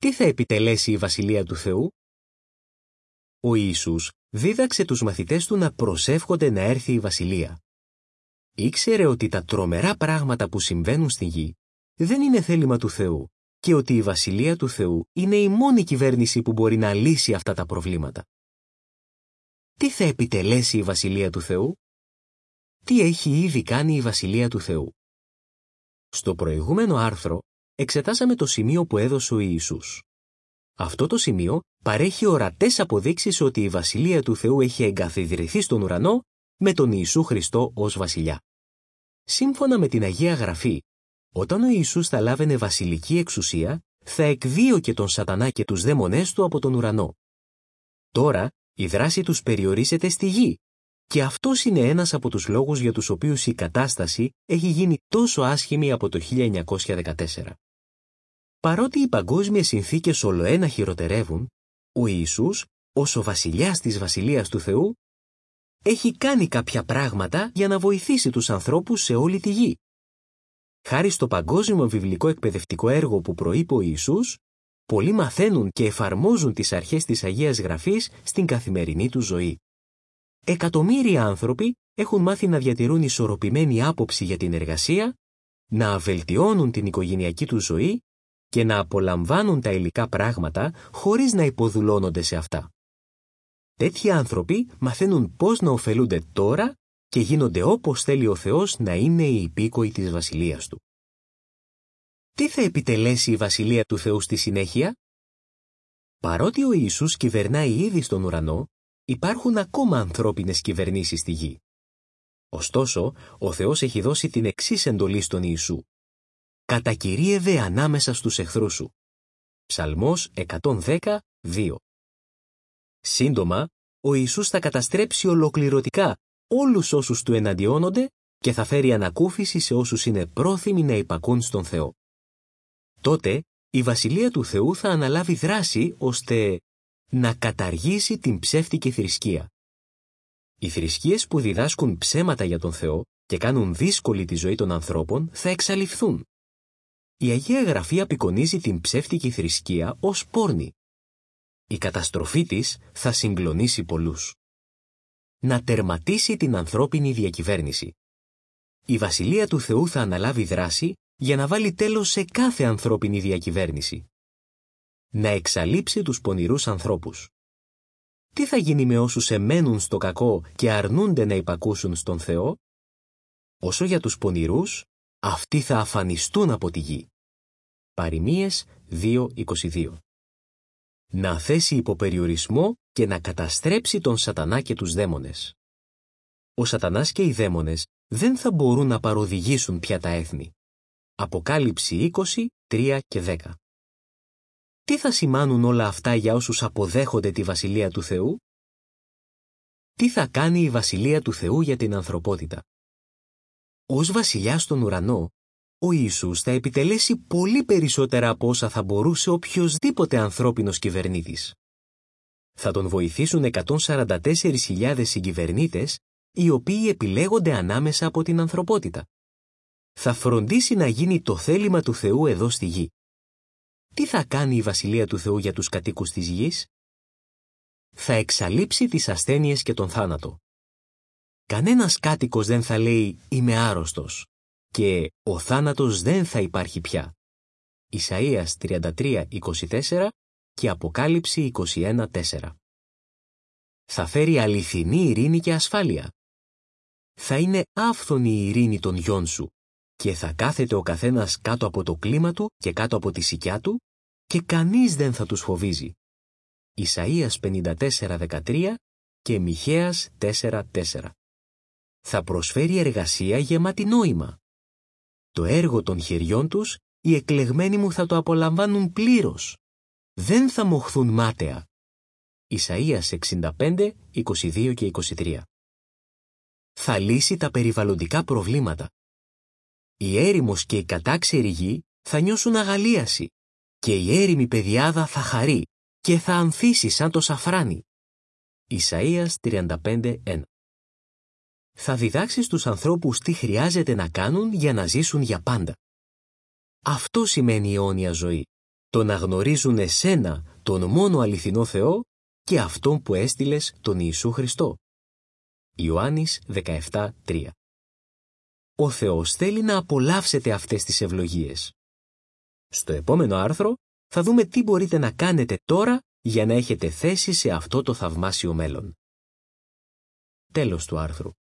Τι θα επιτελέσει η Βασιλεία του Θεού? Ο Ιησούς δίδαξε τους μαθητές του να προσεύχονται να έρθει η Βασιλεία. Ήξερε ότι τα τρομερά πράγματα που συμβαίνουν στη γη δεν είναι θέλημα του Θεού και ότι η Βασιλεία του Θεού είναι η μόνη κυβέρνηση που μπορεί να λύσει αυτά τα προβλήματα. Τι θα επιτελέσει η Βασιλεία του Θεού? Τι έχει ήδη κάνει η Βασιλεία του Θεού? Στο προηγούμενο άρθρο εξετάσαμε το σημείο που έδωσε ο Ιησούς. Αυτό το σημείο παρέχει ορατές αποδείξεις ότι η Βασιλεία του Θεού έχει εγκαθιδρυθεί στον ουρανό με τον Ιησού Χριστό ως Βασιλιά. Σύμφωνα με την Αγία Γραφή, όταν ο Ιησούς θα λάβαινε βασιλική εξουσία, θα εκδίωκε τον Σατανά και τους δαίμονές του από τον ουρανό. Τώρα, η δράση τους περιορίζεται στη γη και αυτός είναι ένας από τους λόγους για τους οποίους η κατάσταση έχει γίνει τόσο άσχημη από το 1914. Παρότι οι παγκόσμιες συνθήκες ολοένα χειροτερεύουν, ο Ιησούς, ως ο βασιλιάς της Βασιλείας του Θεού, έχει κάνει κάποια πράγματα για να βοηθήσει τους ανθρώπους σε όλη τη γη. Χάρη στο παγκόσμιο βιβλικό εκπαιδευτικό έργο που προείπε ο Ιησούς, πολλοί μαθαίνουν και εφαρμόζουν τις αρχές της Αγίας Γραφής στην καθημερινή τους ζωή. Εκατομμύρια άνθρωποι έχουν μάθει να διατηρούν ισορροπημένη άποψη για την εργασία, να βελτιώνουν την οικογενειακή τους ζωή και να απολαμβάνουν τα υλικά πράγματα χωρίς να υποδουλώνονται σε αυτά. Τέτοιοι άνθρωποι μαθαίνουν πώς να ωφελούνται τώρα και γίνονται όπως θέλει ο Θεός να είναι οι υπήκοοι της Βασιλείας Του. Τι θα επιτελέσει η Βασιλεία του Θεού στη συνέχεια? Παρότι ο Ιησούς κυβερνάει ήδη στον ουρανό, υπάρχουν ακόμα ανθρώπινες κυβερνήσεις στη γη. Ωστόσο, ο Θεός έχει δώσει την εξής εντολή στον Ιησού. «Κατακυρίευε ανάμεσα στους εχθρούς σου». Ψαλμός 110:2. Σύντομα, ο Ιησούς θα καταστρέψει ολοκληρωτικά όλους όσους του εναντιώνονται και θα φέρει ανακούφιση σε όσους είναι πρόθυμοι να υπακούν στον Θεό. Τότε, η Βασιλεία του Θεού θα αναλάβει δράση ώστε να καταργήσει την ψεύτικη θρησκεία. Οι θρησκείες που διδάσκουν ψέματα για τον Θεό και κάνουν δύσκολη τη ζωή των ανθρώπων θα εξαλειφθούν. Η Αγία Γραφή απεικονίζει την ψεύτικη θρησκεία ως πόρνη. Η καταστροφή της θα συγκλονίσει πολλούς. Να τερματίσει την ανθρώπινη διακυβέρνηση. Η Βασιλεία του Θεού θα αναλάβει δράση για να βάλει τέλος σε κάθε ανθρώπινη διακυβέρνηση. Να εξαλείψει τους πονηρούς ανθρώπους. Τι θα γίνει με όσους εμένουν στο κακό και αρνούνται να υπακούσουν στον Θεό? Όσο για τους πονηρούς, αυτοί θα αφανιστούν από τη γη. Παροιμίες 2:22. Να θέσει υποπεριορισμό και να καταστρέψει τον Σατανά και τους δαίμονες. Ο Σατανάς και οι δαίμονες δεν θα μπορούν να παροδηγήσουν πια τα έθνη. Αποκάλυψη 20:3-10. Τι θα σημάνουν όλα αυτά για όσους αποδέχονται τη Βασιλεία του Θεού? Τι θα κάνει η Βασιλεία του Θεού για την ανθρωπότητα? Ως βασιλιάς στον ουρανό, ο Ιησούς θα επιτελέσει πολύ περισσότερα από όσα θα μπορούσε οποιοσδήποτε ανθρώπινος κυβερνήτης. Θα τον βοηθήσουν 144.000 συγκυβερνήτες, οι οποίοι επιλέγονται ανάμεσα από την ανθρωπότητα. Θα φροντίσει να γίνει το θέλημα του Θεού εδώ στη γη. Τι θα κάνει η Βασιλεία του Θεού για τους κατοίκους της γης? Θα εξαλείψει τις ασθένειες και τον θάνατο. Κανένας κάτοικος δεν θα λέει «Είμαι άρρωστος» και «Ο θάνατος δεν θα υπάρχει πια». Ισαΐας 33:24 και Αποκάλυψη 21:4. Θα φέρει αληθινή ειρήνη και ασφάλεια. Θα είναι άφθονη η ειρήνη των γιών σου και θα κάθεται ο καθένας κάτω από το κλίμα του και κάτω από τη σικιά του και κανείς δεν θα τους φοβίζει. Ισαΐας 54:13 και Μιχαίας 4:4. Θα προσφέρει εργασία γεμάτη νόημα. Το έργο των χεριών τους οι εκλεγμένοι μου θα το απολαμβάνουν πλήρως. Δεν θα μοχθούν μάταια. Ισαΐας 65:22 και 23. Θα λύσει τα περιβαλλοντικά προβλήματα. Η έρημος και η κατάξερη γη θα νιώσουν αγαλίαση και η έρημη πεδιάδα θα χαρεί και θα ανθίσει σαν το σαφράνι. Ισαΐας 35:1. Θα διδάξει στους ανθρώπους τι χρειάζεται να κάνουν για να ζήσουν για πάντα. Αυτό σημαίνει αιώνια ζωή. Το να γνωρίζουν εσένα, τον μόνο αληθινό Θεό, και αυτόν που έστειλες, τον Ιησού Χριστό. Ιωάννης 17:3. Ο Θεός θέλει να απολαύσετε αυτές τις ευλογίες. Στο επόμενο άρθρο θα δούμε τι μπορείτε να κάνετε τώρα για να έχετε θέση σε αυτό το θαυμάσιο μέλλον. Τέλος του άρθρου.